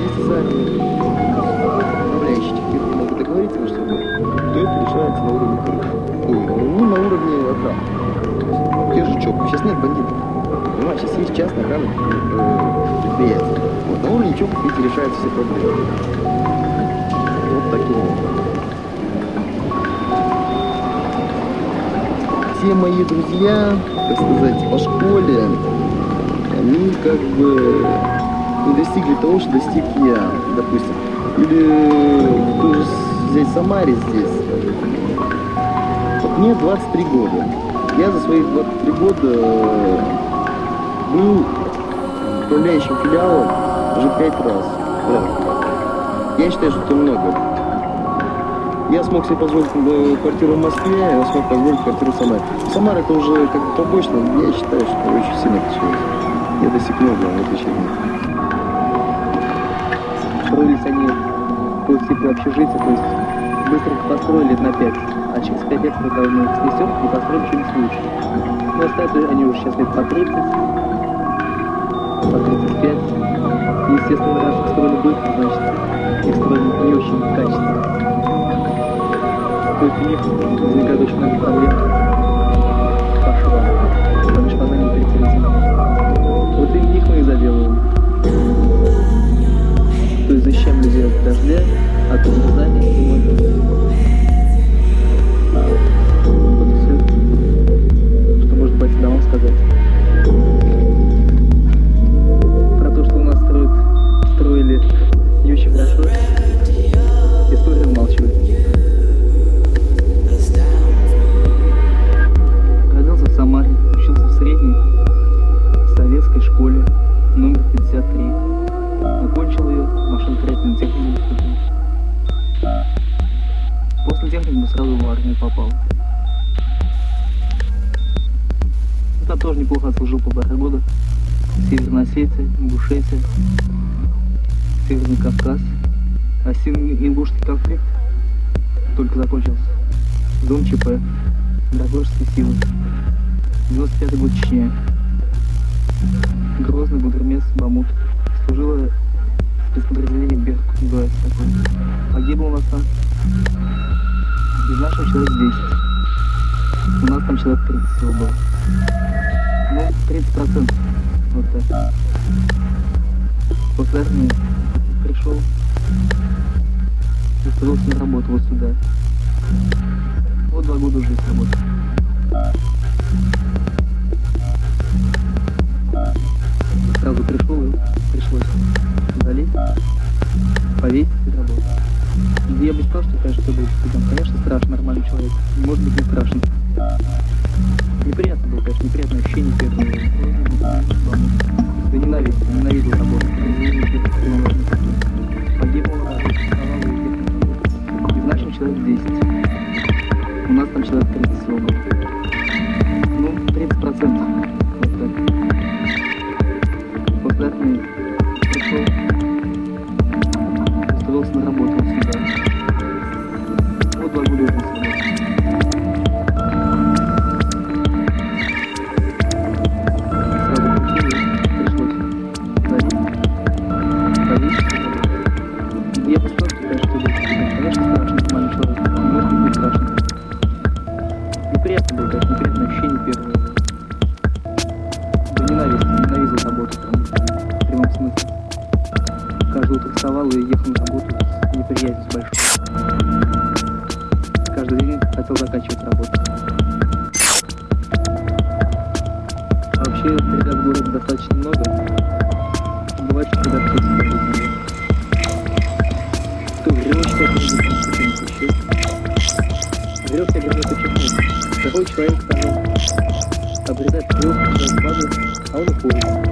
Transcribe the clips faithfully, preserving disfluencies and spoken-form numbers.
сами управляющие техники могут договориться во что-то, то это решается на уровне крыши. Ой, ну на уровне охраны. Те же ЧОП. Сейчас нет бандитов. Понимаешь, сейчас есть частная охрана э, предприятия. Вот на уровне ЧОПов эти решаются все проблемы. Вот таким образом. Все мои друзья, так сказать, по школе, они как бы не достигли того, что достиг я, допустим. Или кто же взять Самаре здесь. Вот мне двадцать три года. Я за свои двадцать три года был управляющим филиалом уже пять раз. Я считаю, что это много. Я смог себе позволить квартиру в Москве, я смог позволить квартиру в Самаре. Самара это уже как бы побочно, я считаю, что очень сильно отличается. Я достиг многого в этой жизни. Строились они по типу общежития, то есть быстро построили лет на пять, а через пять лет, когда мы их снесем, и построим что-нибудь лучше. Но оставят они уже сейчас лет по тридцать, по тридцать пять. И, естественно, раз их строили быстро, значит, их строили не очень качественно. То есть у них возникает очень много проблем по швам, потому что она не перекрытие. Вот и них мы и заделываем. То есть защищаем людей от дождя, от замерзания и вот. Вот и все, что может быть домам сказать. Про то, что у нас строят, строили не очень хорошо, история умалчивает. Родился в Самаре, учился в средней советской школе номер пятьдесят три. Окончил ее машиностроительным техникумом. После техникума сразу в армию попал. Там тоже неплохо отслужил полтора года. Северная Осетия, Ингушетия, Северный Кавказ. Осетино-ингушский конфликт только закончился. Дом ЧП, Драгожские силы. девяносто пятый год, Чечня. Грозный, Гудермес, Бамут. Служила спецподразделение Беркут, называется такое. Погибло у нас там из нашего человек десять. У нас там человек тридцать всего было. Ну, тридцать процентов. Вот так. После армии пришел, устроился на работу вот сюда. Вот два года уже работаю. Сразу пришел и пришлось залезть, повесить и работать. Я бы сказал, что, конечно, что будет студент. Конечно, страшно, нормальный человек. Не может быть не страшно. Неприятно было, конечно, неприятное ощущение первое. Да ненавидел, ненавидел работу. Погибл на и в нашем человек десять. У нас там человек тридцать всего было. Ну, тридцать процентов. Вот так. После армии пришел, устроился на работу вот сюда. Вот два года уже сюда. Сразу получили, пришлось залить, повесить. Я бы сказал, что, конечно, что будет. Конечно, страшно, нормальный человек. Может быть, не страшно. Неприятно было, конечно, неприятное ощущение первое. Да ненавидел, ненавидел работу там. В прямом смысле. Каждое утро вставал и ехал на работу с неприятностью большой. Каждый день хотел заканчивать работу. А вообще ребят в городе достаточно много. Бывает, что ребят кто-то ходит. Кто веревочка, это же там что-нибудь еще. Веревка вернет очень много. Такой человек там обрезает веревку, человек падает, а он уходит.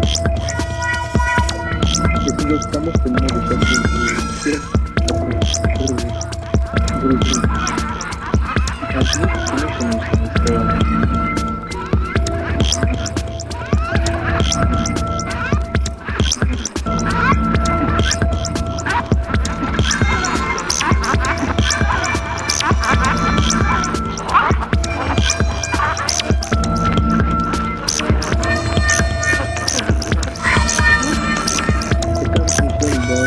Если идет к тому, что не могут сейчас быть все грузы. Грузы. А звук, конечно, не стоят. Да.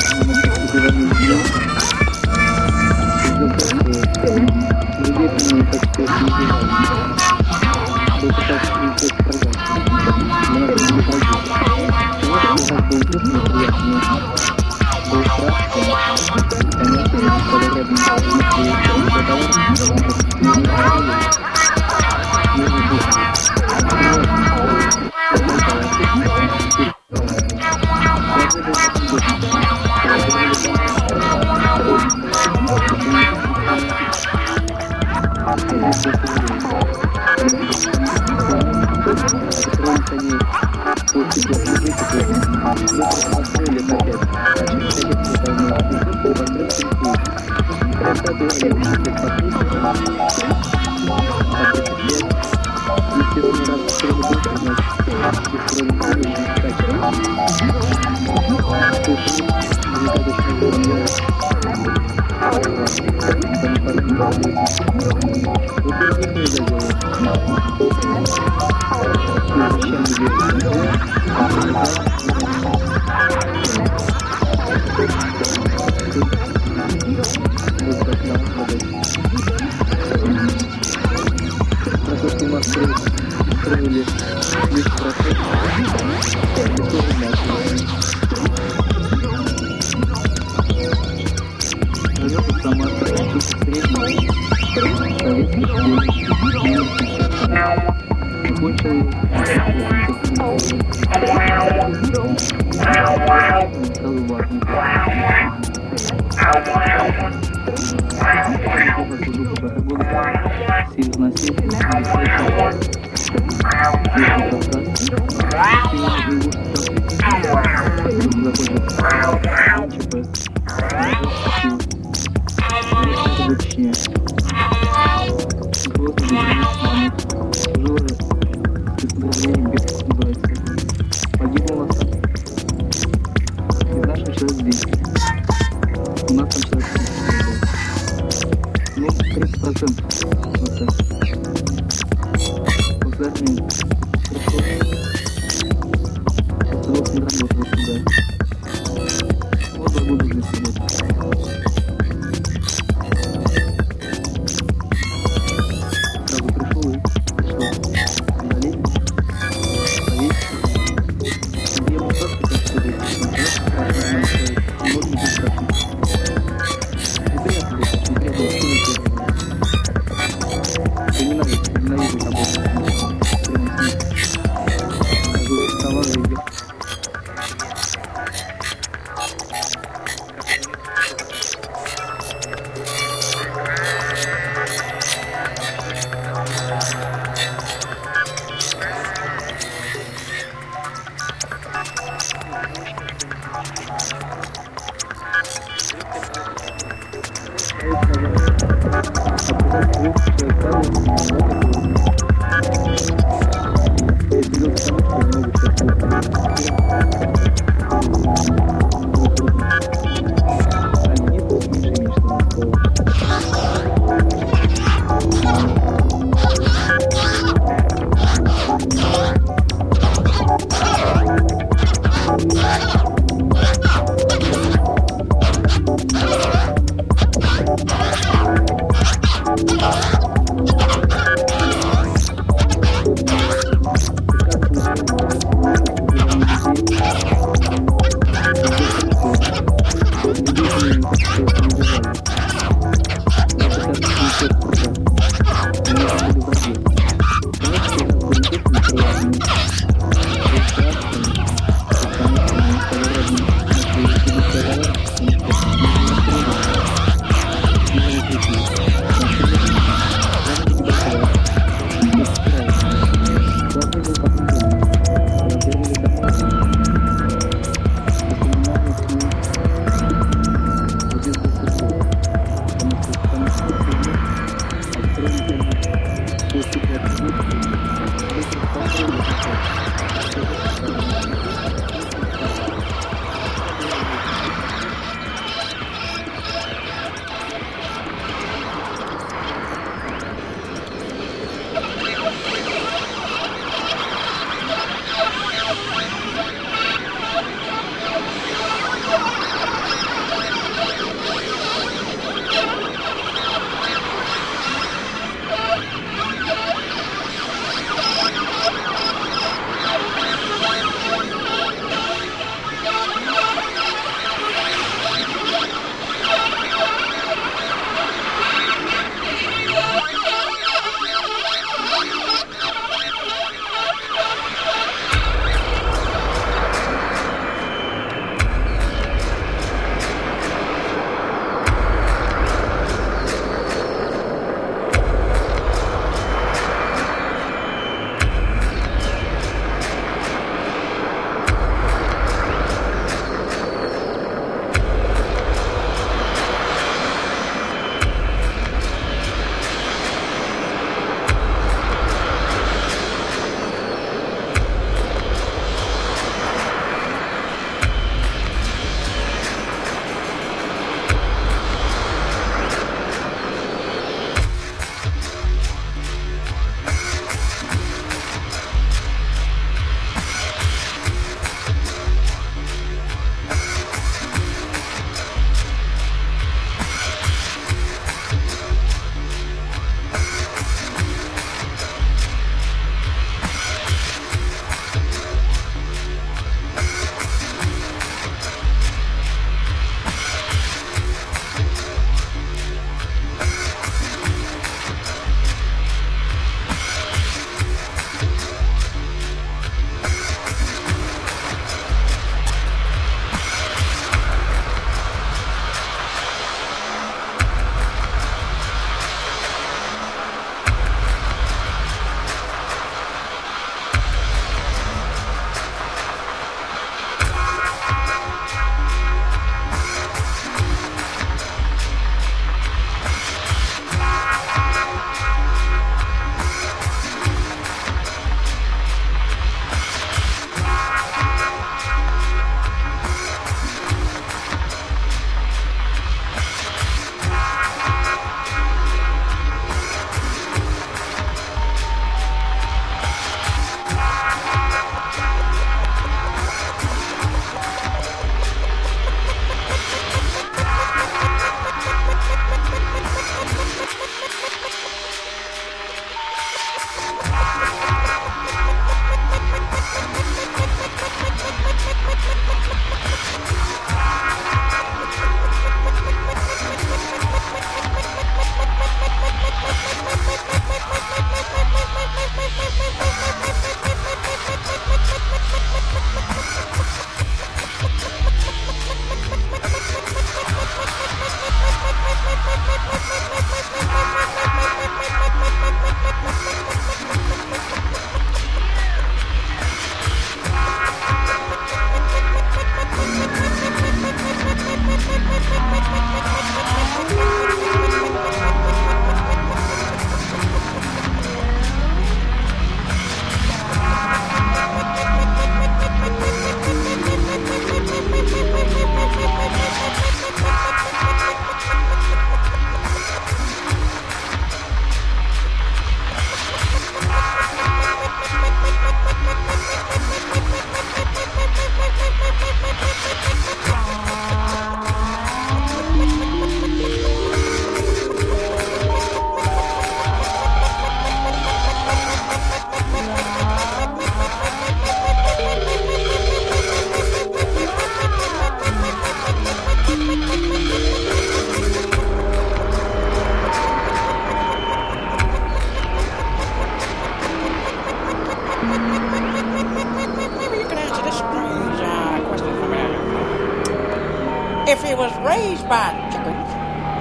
raised by chickens.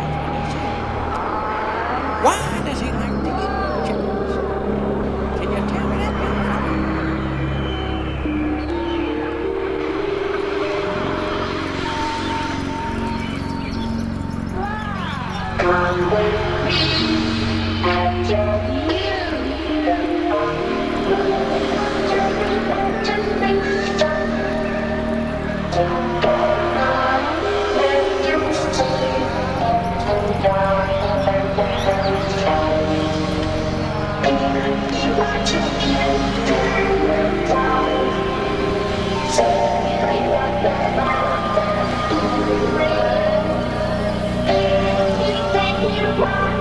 Why does he like to eat chickens? Can you tell me that, young fella? Anything you want.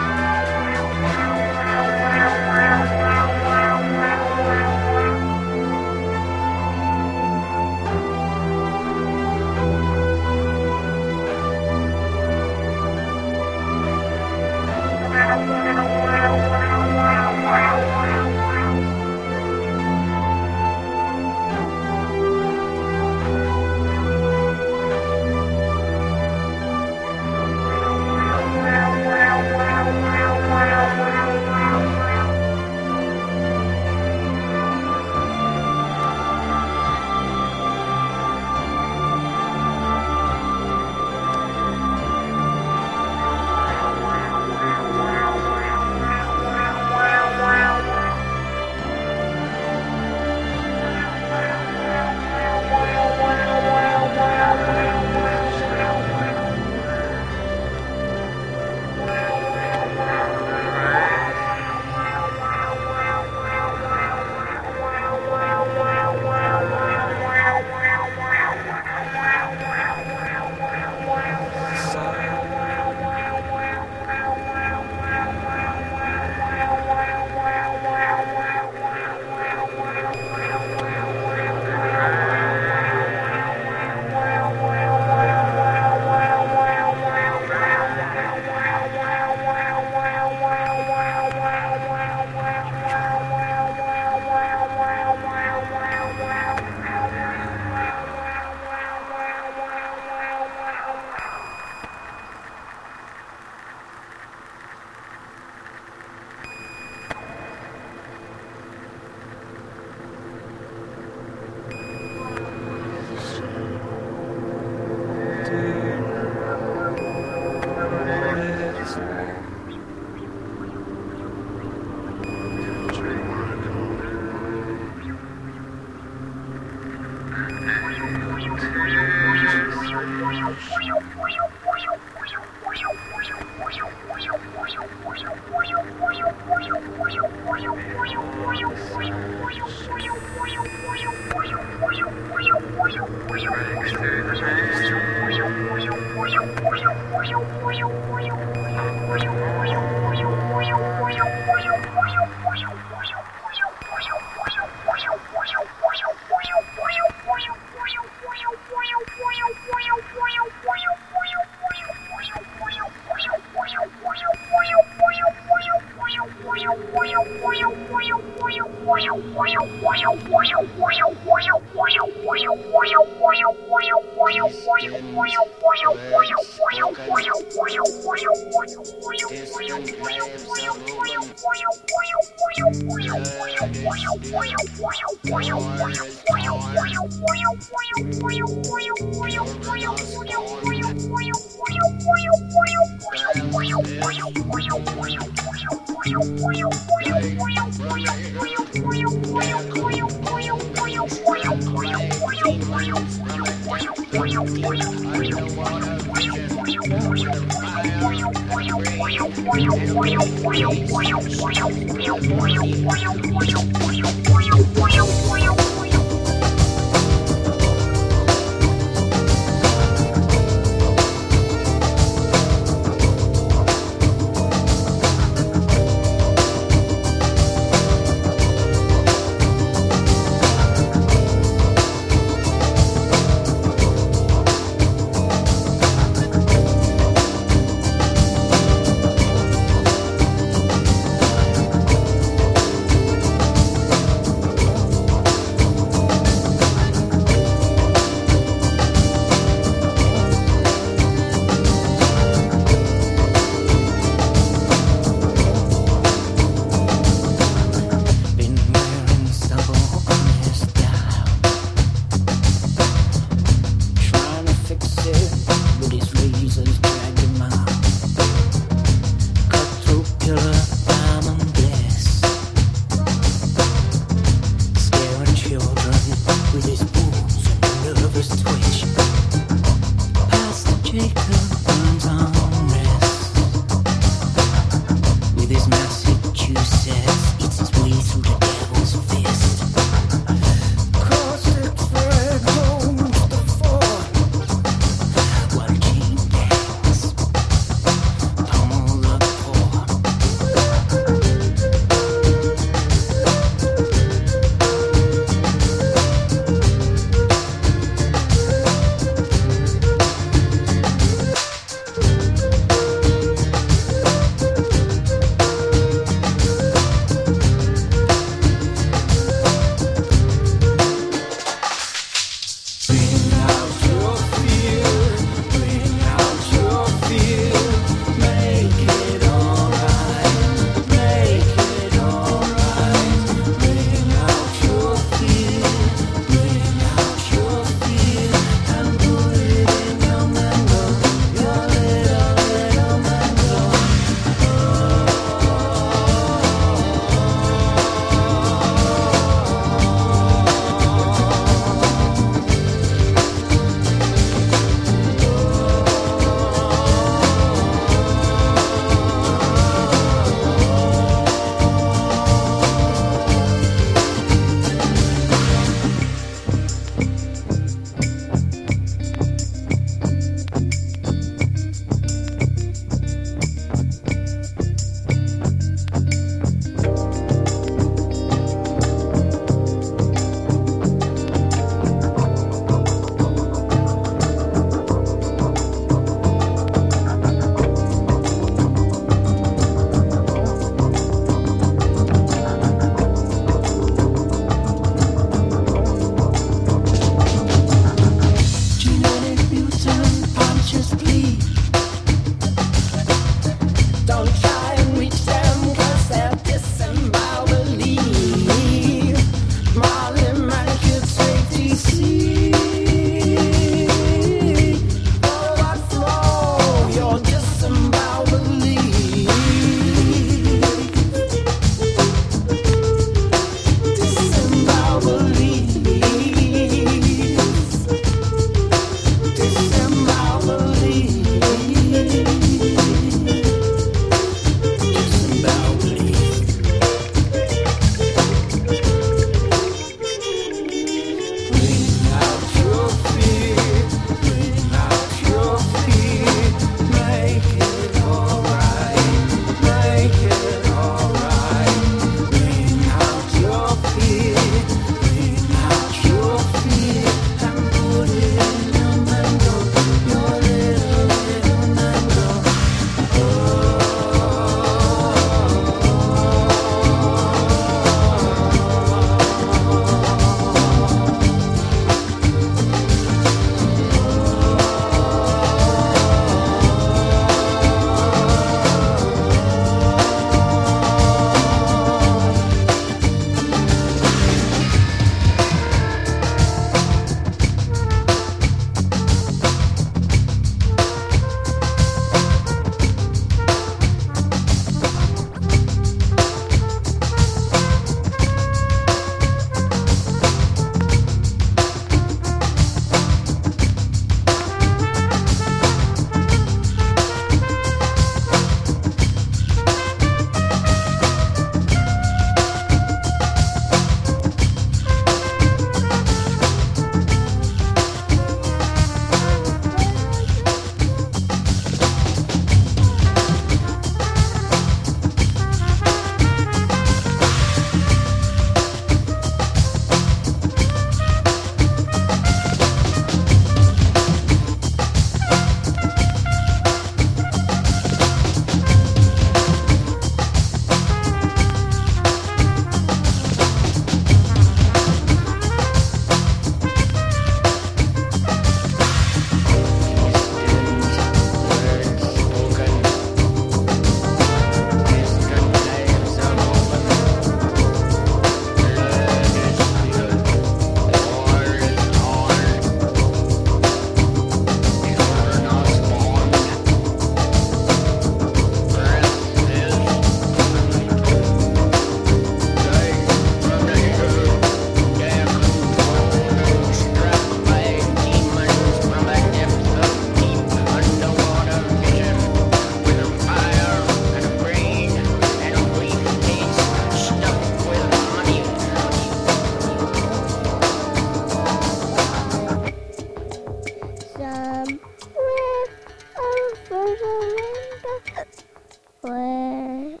somewhere over the window where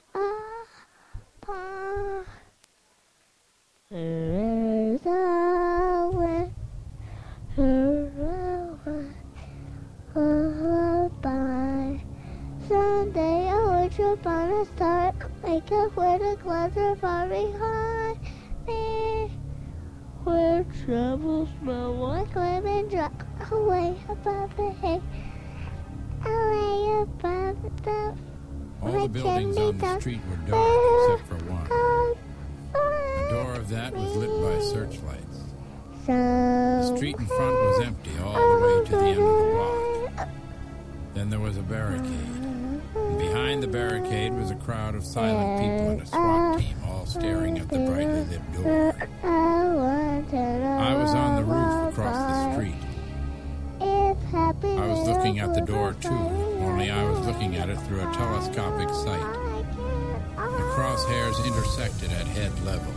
upon there's a wind, a lullaby. Someday I will trip on a star, wake up where the clouds are far behind me, where troubles smell like lemon drop away above the hay, away above the All the buildings on the street were dark except for one. The door of that was lit by searchlights. The street in front was empty all the way to the end of the block. Then there was a barricade. And behind the barricade was a crowd of silent people and a SWAT team all staring at the brightly lit door. I was on the roof across the street. I was looking at the door too, only I was looking at it through a telescopic sight. The crosshairs intersected at head level.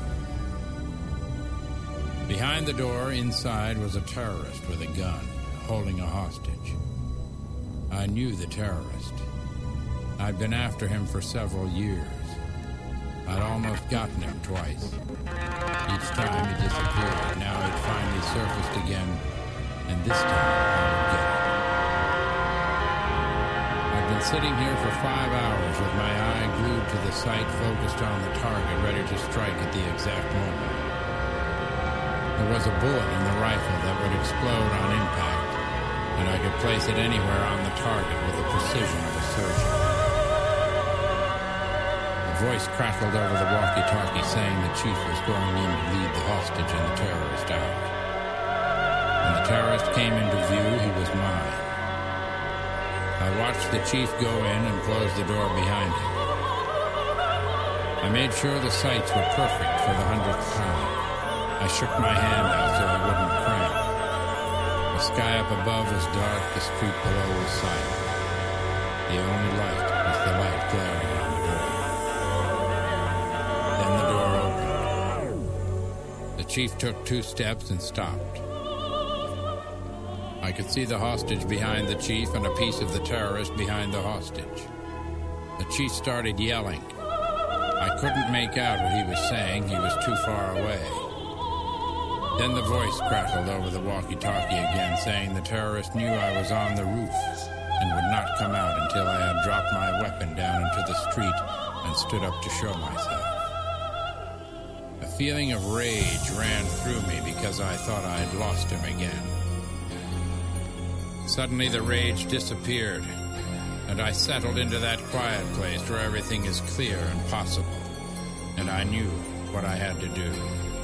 Behind the door, inside, was a terrorist with a gun, holding a hostage. I knew the terrorist. I'd been after him for several years. I'd almost gotten him twice. Each time he disappeared. Now he'd finally surfaced again, and this time I would get him. I'd been sitting here for five hours with my eye glued to the sight focused on the target, ready to strike at the exact moment. There was a bullet in the rifle that would explode on impact, and I could place it anywhere on the target with the precision of a surgeon. A voice crackled over the walkie-talkie saying the chief was going in to lead the hostage and the terrorist out. When the terrorist came into view, he was mine. I watched the chief go in and close the door behind him. I made sure the sights were perfect for the hundredth time. I shook my hand out so it wouldn't cramp. The sky up above was dark, the street below was silent. The only light was the light glaring on the door. Then the door opened. The chief took two steps and stopped. I could see the hostage behind the chief and a piece of the terrorist behind the hostage. The chief started yelling. I couldn't make out what he was saying. He was too far away. Then the voice crackled over the walkie-talkie again, saying the terrorist knew I was on the roof and would not come out until I had dropped my weapon down into the street and stood up to show myself. A feeling of rage ran through me because I thought I had lost him again. Suddenly the rage disappeared, and I settled into that quiet place where everything is clear and possible, and I knew what I had to do.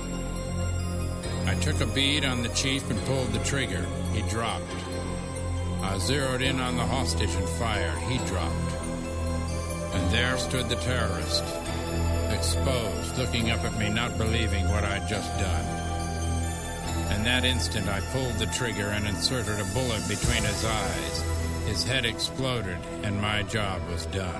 I took a bead on the chief and pulled the trigger. He dropped. I zeroed in on the hostage and fired. He dropped. And there stood the terrorist, exposed, looking up at me, not believing what I'd just done. In that instant, I pulled the trigger and inserted a bullet between his eyes. His head exploded, and my job was done.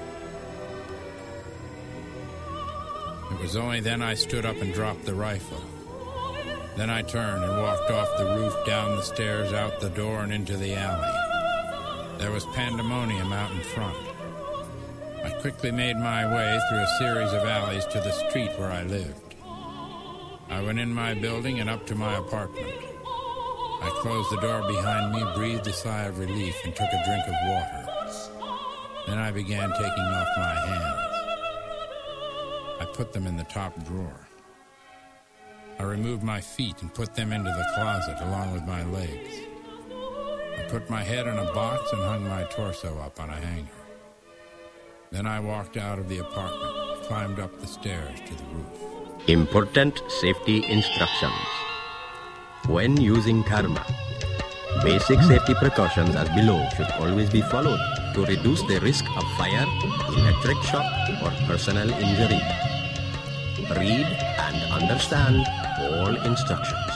It was only then I stood up and dropped the rifle. Then I turned and walked off the roof, down the stairs, out the door, and into the alley. There was pandemonium out in front. I quickly made my way through a series of alleys to the street where I lived. I went in my building and up to my apartment. I closed the door behind me, breathed a sigh of relief, and took a drink of water. Then I began taking off my hands. I put them in the top drawer. I removed my feet and put them into the closet along with my legs. I put my head in a box and hung my torso up on a hanger. Then I walked out of the apartment, climbed up the stairs to the roof. Important safety instructions. When using karma, basic safety precautions as below should always be followed to reduce the risk of fire, electric shock, or personal injury. Read and understand all instructions.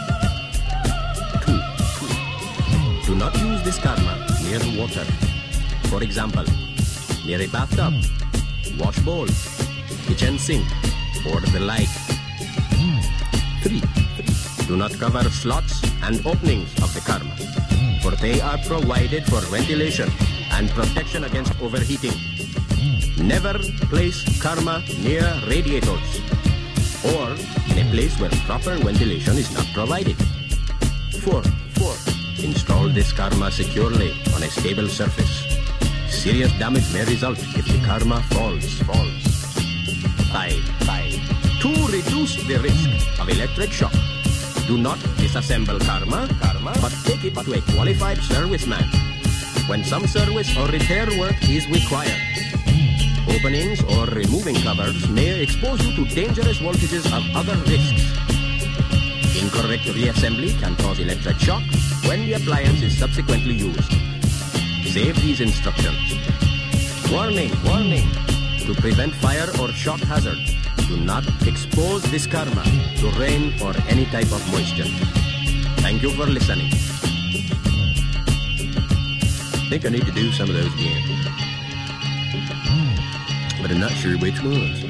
Two. Do not use this karma near water. For example, near a bathtub, wash bowl, kitchen sink, or the like. Three. Do not cover slots and openings of the karma. For they are provided for ventilation and protection against overheating. Never place Karma near radiators or in a place where proper ventilation is not provided. Four. Four. Install this Karma securely on a stable surface. Serious damage may result if the Karma falls. Falls. Five. Five. To reduce the risk of electric shock, do not disassemble Karma, Karma, but take it to a qualified serviceman when some service or repair work is required. Openings or removing covers may expose you to dangerous voltages of other risks. Incorrect reassembly can cause electric shock when the appliance is subsequently used. Save these instructions. Warning, warning. To prevent fire or shock hazard, do not expose this Karma to rain or any type of moisture. Thank you for listening. I think I need to do some of those again. But I'm not sure which ones.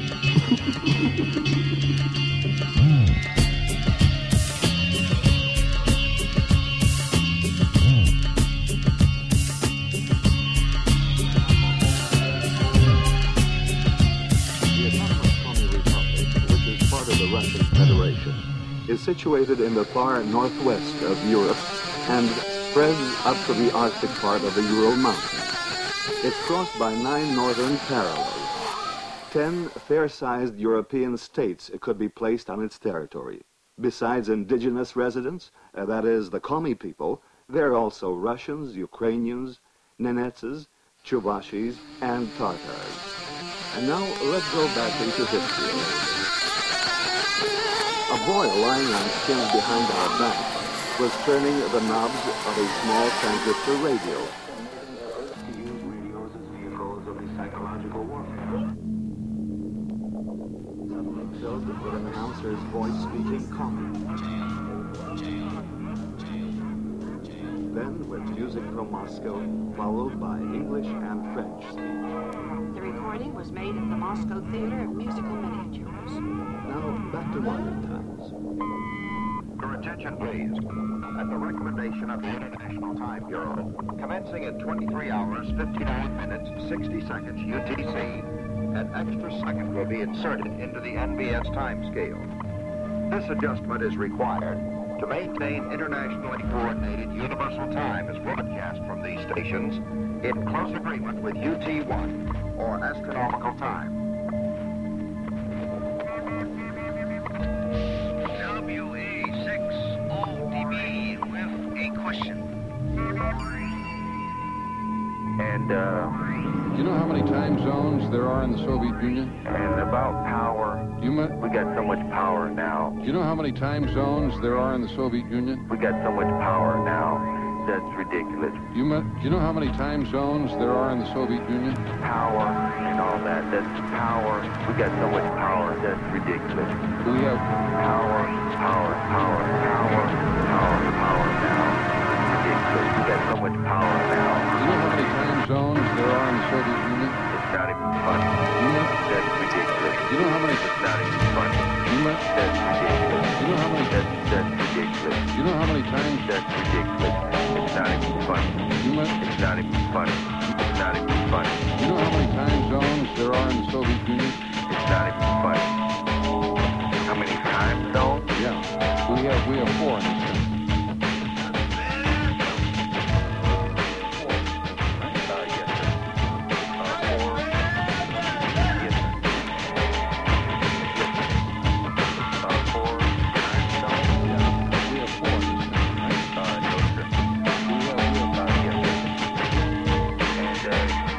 Is situated in the far northwest of Europe and spreads up to the Arctic part of the Ural Mountains. It's crossed by nine northern parallels. Ten fair-sized European states could be placed on its territory. Besides indigenous residents, uh, that is, the Komi people, there are also Russians, Ukrainians, Nenetses, Chuvashis, and Tatars. And now let's go back into history. A boy lying on skins behind our back was turning the knobs of a small transistor radio. To use radios as vehicles of the psychological warfare. Suddenly filled with an announcer's voice speaking Komi. Then with music from Moscow, followed by English and French. The recording was made at the Moscow Theater of Musical Miniatures. Now, back to modern times. Your attention, please. At the recommendation of the International Time Bureau, commencing at twenty-three hours, fifty-nine minutes, sixty seconds U T C, an extra second will be inserted into the N B S time scale. This adjustment is required to maintain internationally coordinated universal time as broadcast from these stations in close agreement with U T one, or astronomical time. W A six O D B with a question. And, uh... Do you know how many time zones there are in the Soviet Union? And about power. Do you ma- we got so much power now. Do you know how many time zones there are in the Soviet Union? We got so much power now. That's ridiculous. Do you, ma- do you know how many time zones there are in the Soviet Union? Power and all that. That's power. We got so much power. That's ridiculous. We have power, power, power, power, power, power now. Ridiculous. We got so much power now. Do you know how many time zones there are in the Soviet Union? It's not even funny. Do you know? That's ridiculous. Do you know how many? It's not even funny. Do you know? That's ridiculous. Do you know how many? That's, that's ridiculous. Do you know how many times? That's ridiculous. It's not even funny. Do you know? It's not even funny. It's not even funny. Do you know how many time zones there are in the Soviet Union? It's not even funny. How many time zones? Yeah. We have we have four in this country. And uh,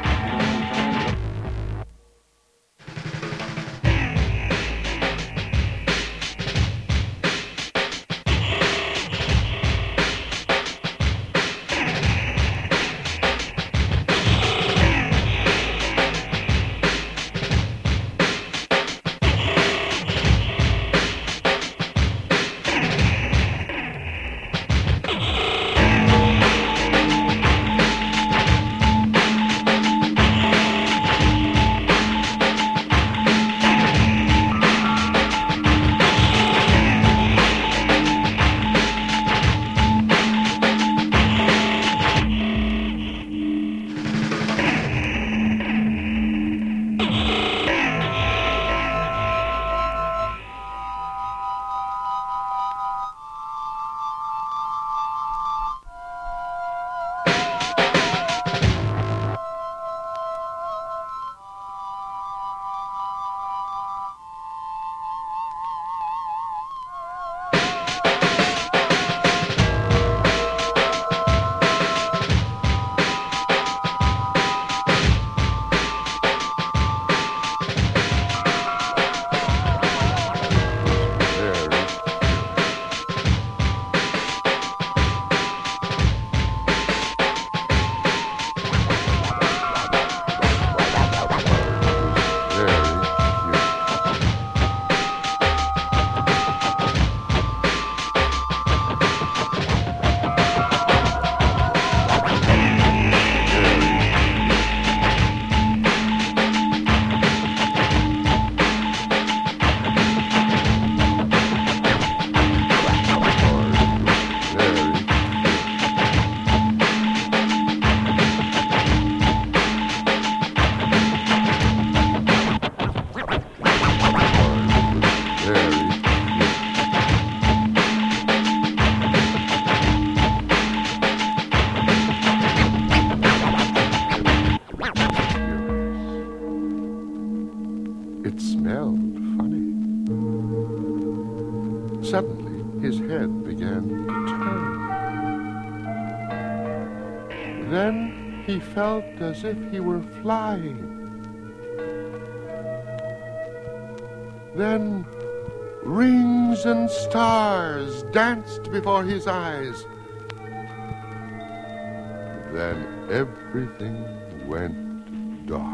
Then he felt as if he were flying. Then rings and stars danced before his eyes. Then everything went dark.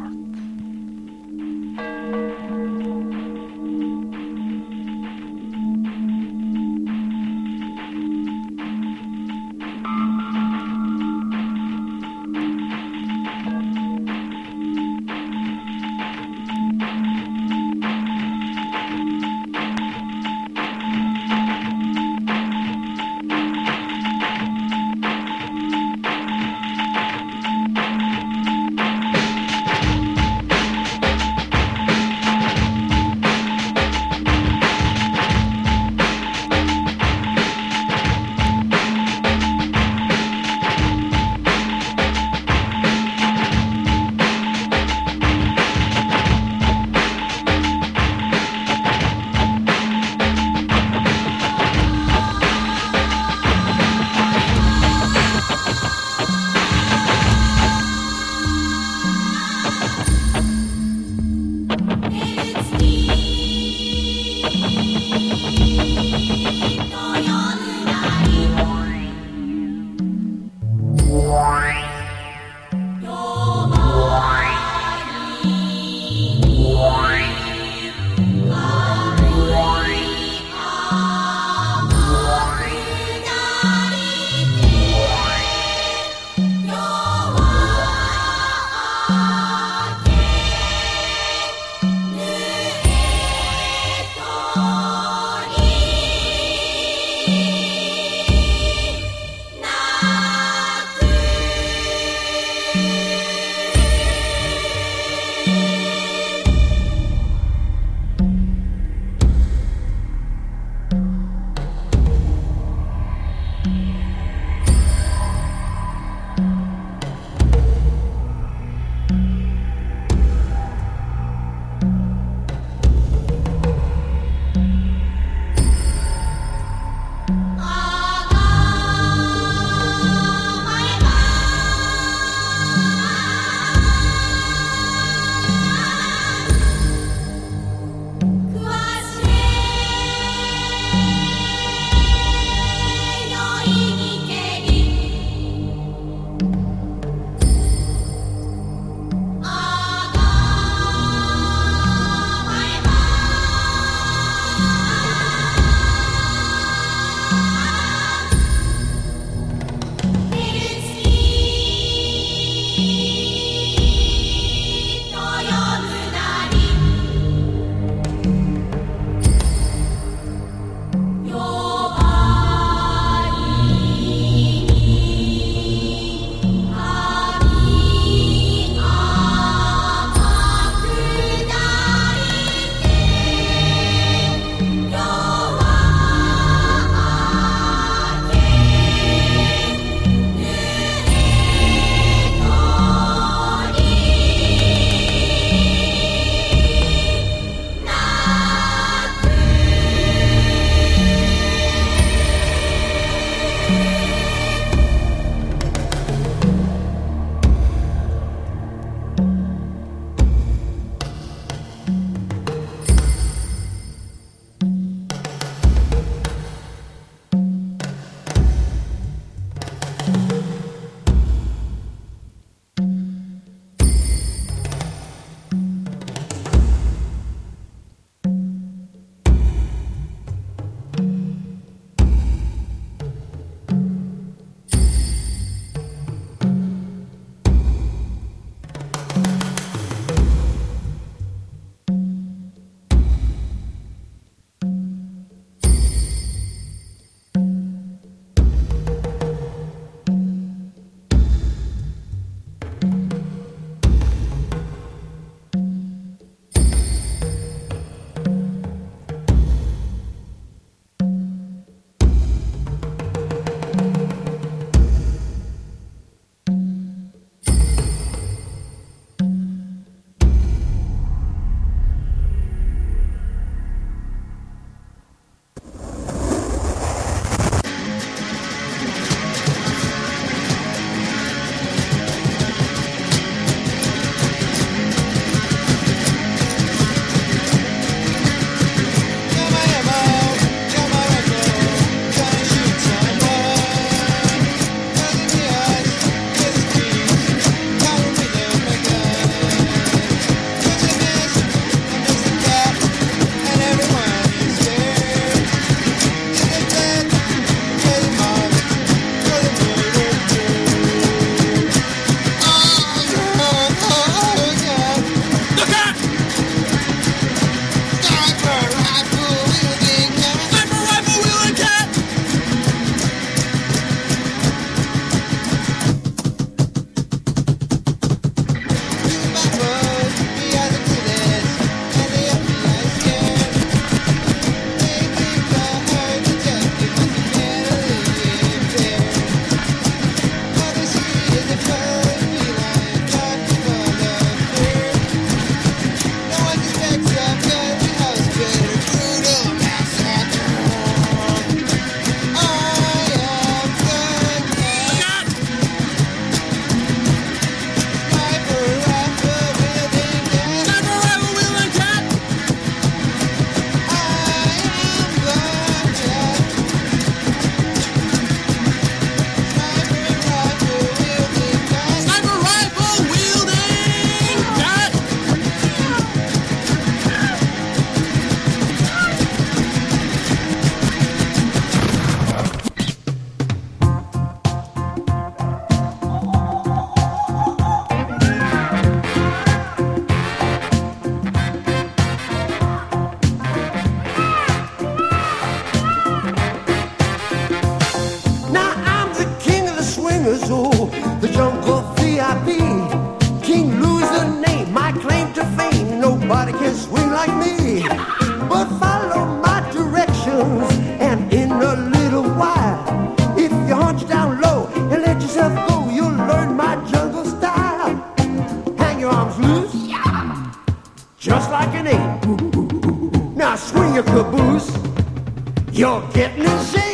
jungle V I P. King Louis the name, my claim to fame. Nobody can swing like me. But follow my directions, and in a little while, if you hunch down low and let yourself go, you'll learn my jungle style. Hang your arms loose, just like an ape. Now swing your caboose, you're getting in shape.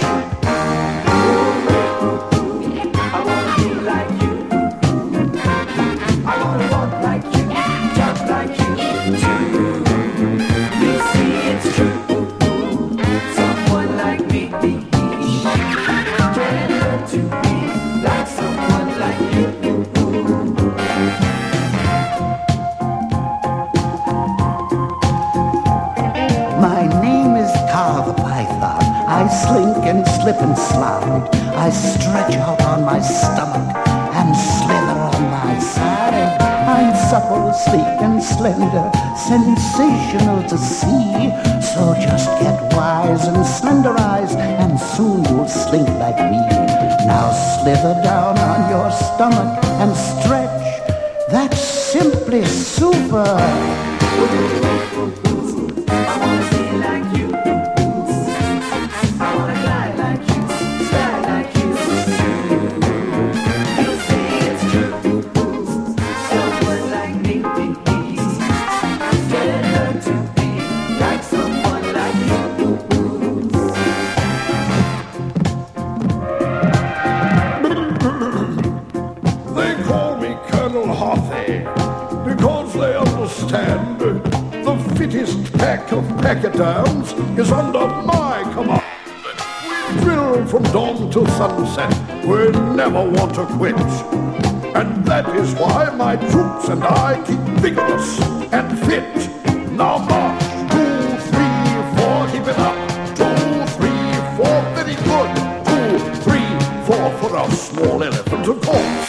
I slink and slip and slide. I stretch out on my stomach and slither on my side. I'm supple, sleek and slender, sensational to see. So just get wise and slenderize, and soon you'll slink like me. Now slither down on your stomach and stretch. That's simply super. The fittest pack of pachyderms is under my command. We drill from dawn to sunset. We never want to quit. And that is why my troops and I keep vigorous and fit. Now march, two, three, four, keep it up. Two, three, four, very good. Two, three, four for our small elephant, of course.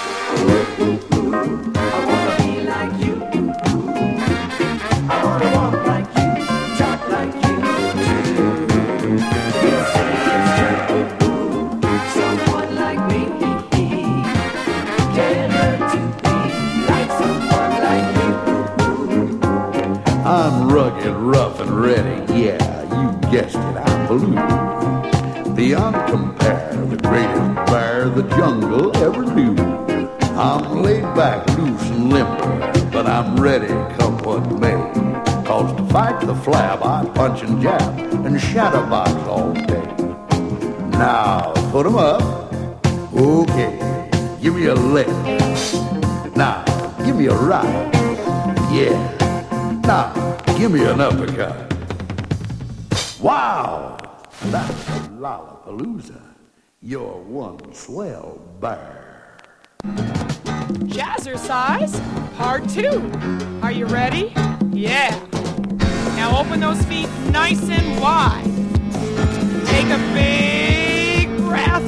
I'm rugged, rough, and ready. Yeah, you guessed it, I'm blue. Beyond compare, the greatest bear the jungle ever knew. I'm laid back, loose and limber, but I'm ready come what may. Cause to fight the flab, I punch and jab and shadowbox all day. Now, put 'em up. Okay, give me a left. Now, give me a right. Yeah. Now, give me an uppercut. Wow! That's Lollapalooza. You're one swell bear. Jazzercise, part two. Are you ready? Yeah. Now open those feet nice and wide. Take a big breath.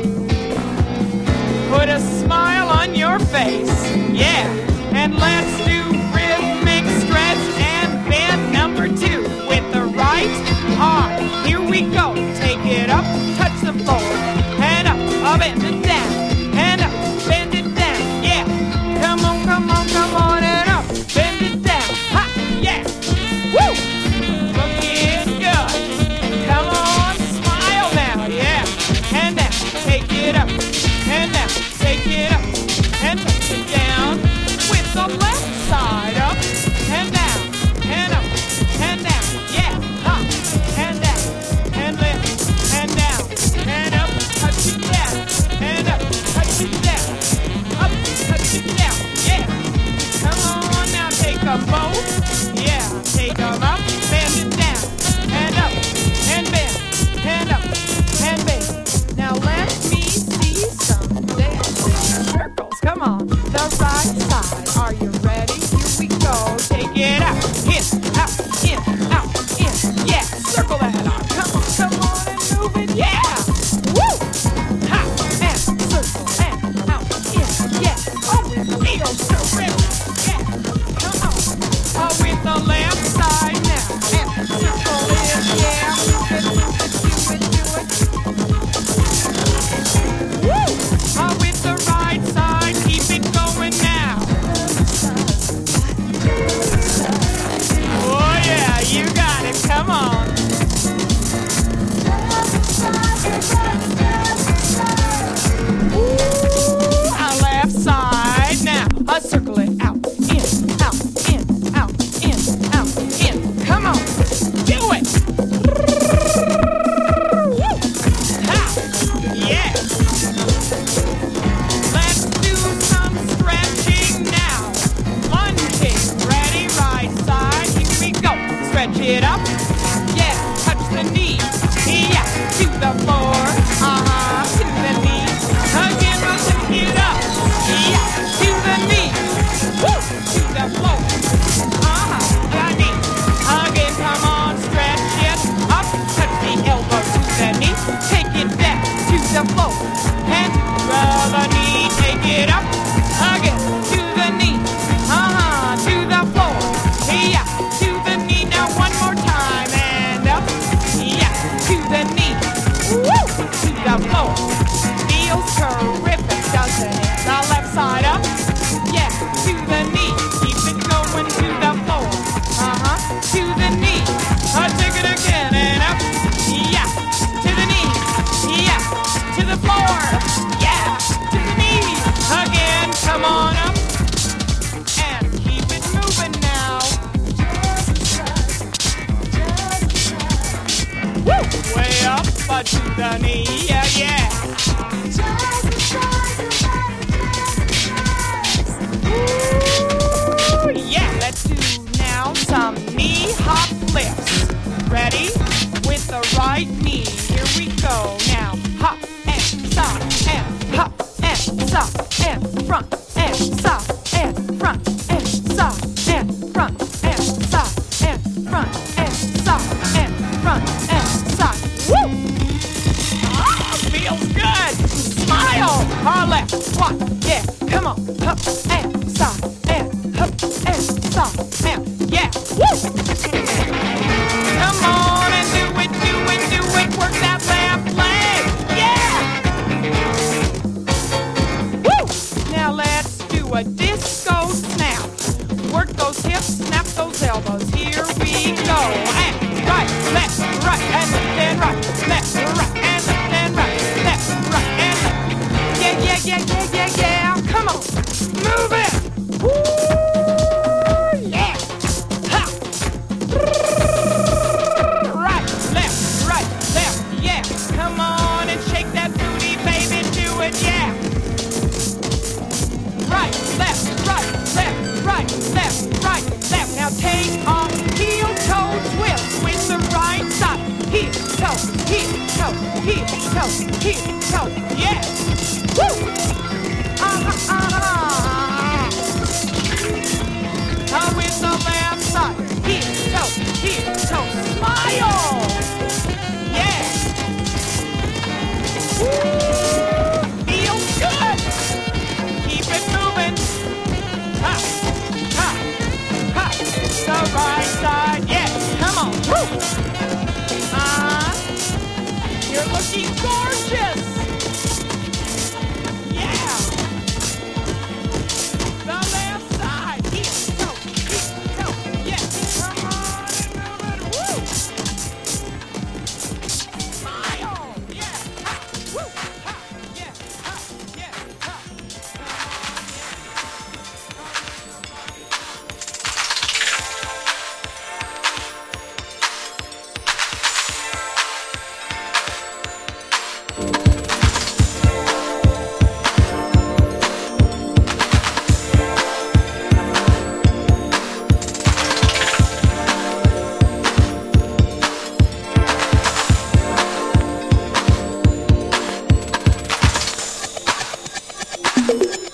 Put a smile on your face. Yeah. And let's do rhythmic stretch and bend number two with the right arm. Here we go. Take it up, touch the floor, and up, up and down, and up, bend it down. Yeah. Come on, come on, come on, and up, bend it down. Ha, yeah. Woo! Looking good. Come on, smile now. Yeah. And down, take it up, and down, take it up, and touch it down with the left side up and down and up and down, yeah, up and down and left and down and up, touch it down and up, touch it down, up, touch it down, yeah. Come on now, take them both, yeah, take them up, bend it down and up and bend and up and bend. Now let me see some dancing circles. Come on, the right side. Are you ready? Here we go. Take it out, in, out, in, out, in. Yeah, circle that arm. Come on, come on and move it. Yeah. Woo! Ha! And circle and out, in. Yeah. Oh, it feels terrific. Yeah. Come on. Oh, with the left side now. And circle in. Yeah. Move it, move it, do it, do it. Woo! Oh, with the right side. it up. Yeah, touch the knee. Yeah, to the floor. Uh-huh, to the knee. Again, we'll take it up. Yeah, to the knee. Woo, to the floor. Uh-huh, the knee. Again, come on, stretch it up. Touch the elbow to the knee. Take it down to the floor. And roll the knee, take it up. Again, to the knee. Uh-huh, to the floor. Yeah, to the knee. Now one more time. And up. Yeah, to the knee. Woo, to the floor. Feels terrific, doesn't it? The left side up. Yeah, to the knee. Keep it going to the floor. Uh-huh, to the knee. Uh, take it again and up. Yeah, to the knee. Yeah, to the floor. Yeah, to the knee. Again, come on up. And keep it moving now. Woo! Way up, but to the knee. Yeah, yeah. Ooh, yeah, let's do now some knee hop lifts. Ready? With the right knee. Here we go. Now hop and stop and hop and stop and front and stop and front and stop and front and stop and front and stop and front and stop. Woo! Ah, feels good. Smile. Our left. One. Yeah. Come on. Hop and stop and hop and stop and yeah. Woo! Come on and do it, do it, do it. Work that left leg. Yeah. Woo! Now let's do a disco snap. Work those hips, snap those elbows. Here we go. And right, left, right, and left and right, left, right, and left and right, left, right, and left. Yeah, yeah, yeah, yeah, yeah, yeah. Come on, move it. Woo! Yeah. Ha. Right, left, right, left. Yeah. Come on and shake that booty, baby. Do it, yeah. Right, left, right, left, right, left, right, left. Now take off heel toe twist with the right side. Heel toe, heel toe, heel toe, heel toe. Yeah. Woo! Uh-huh, uh-huh. Uh, with the left side. Heel toe, heel toe. Smile. Yeah. Woo! Feels good. Keep it moving. Ha, ha, ha. The right side, yeah. Come on. Woo. Uh, you're looking gorgeous. Yeah. The left side. Heel toe, heel toe. Yeah. Come on and move it. Woo. Smile. Yeah. Ha. Woo. Ha. Yeah. Ha. Yeah. Ha. Thank you.